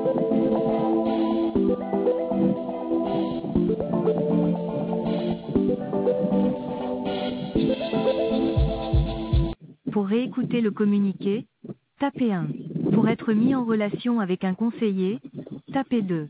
Pour réécouter le communiqué, tapez 1. Pour être mis en relation avec un conseiller, tapez 2.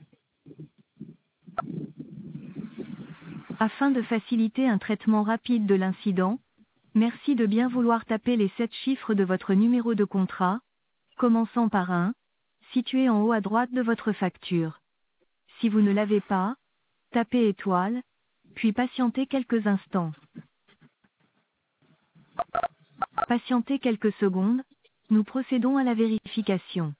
Afin de faciliter un traitement rapide de l'incident, merci de bien vouloir taper les 7 chiffres de votre numéro de contrat, commençant par 1, situé en haut à droite de votre facture. Si vous ne l'avez pas, tapez étoile, puis patientez quelques instants. Patientez quelques secondes, nous procédons à la vérification.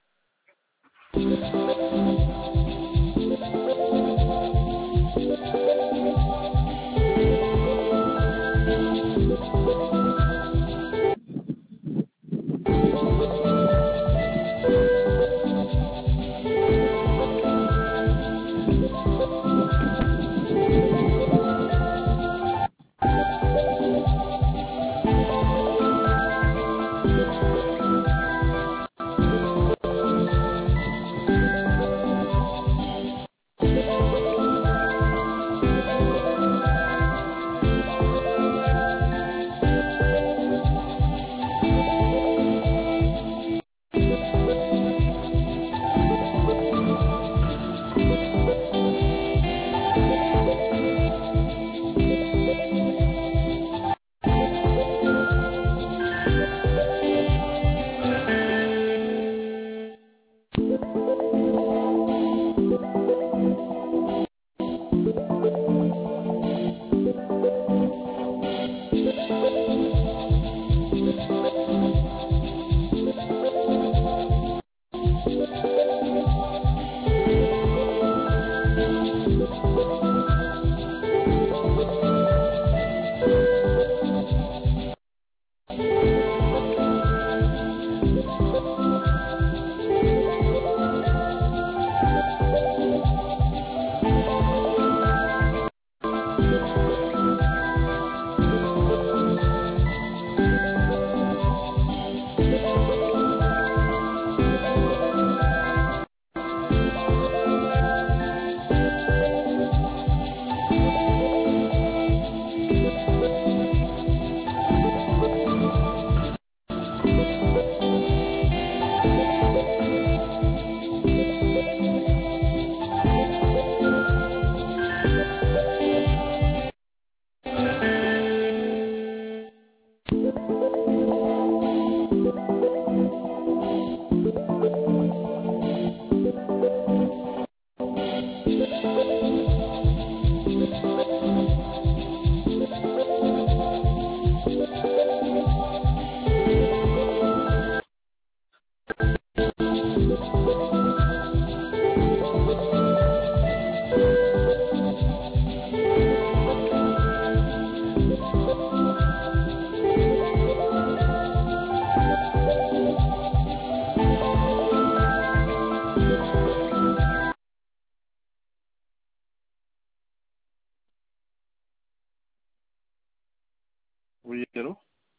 Oui, allô?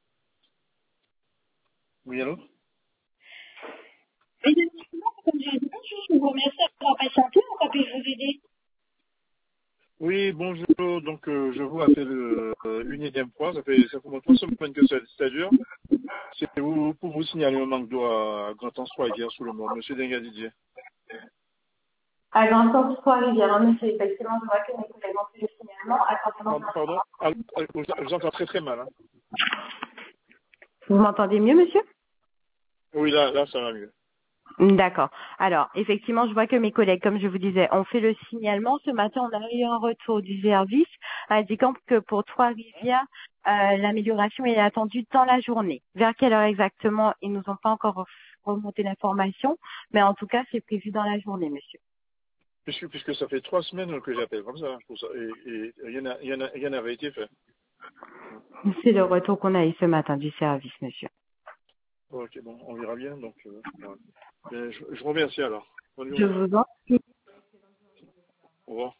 Oui, allô? Et effectivement, comme j'ai dit, je vous remercie d'avoir patienté. En quoi puis-je vous aider? Oui, bonjour. Donc, je vous appelle une énième fois. Ça fait 3 semaines que ça dure. C'est pour vous signaler un manque d'eau à Grand-Anse-Trois-Rivières sous le mont. Monsieur Dengadidier. À Grand-Anse, Trois-Rivières, hein, monsieur, effectivement, je vois que mes collègues ont fait le signalement. Pardon? Je vous entends très très mal. Hein. Vous m'entendez mieux, monsieur? Oui, là, ça va mieux. D'accord. Alors, effectivement, je vois que mes collègues, comme je vous disais, ont fait le signalement. Ce matin, on a eu un retour du service indiquant que pour Trois-Rivières, l'amélioration est attendue dans la journée. Vers quelle heure exactement? Ils nous ont pas encore remonté l'information, mais en tout cas, c'est prévu dans la journée, monsieur. Puisque ça fait 3 semaines que j'appelle comme ça, pour ça et rien n'avait été fait. C'est le retour qu'on a eu ce matin du service, monsieur. Ok, bon, on verra bien. Donc, ouais. Je vous remercie alors. Bonne Je journée. vous en Au revoir.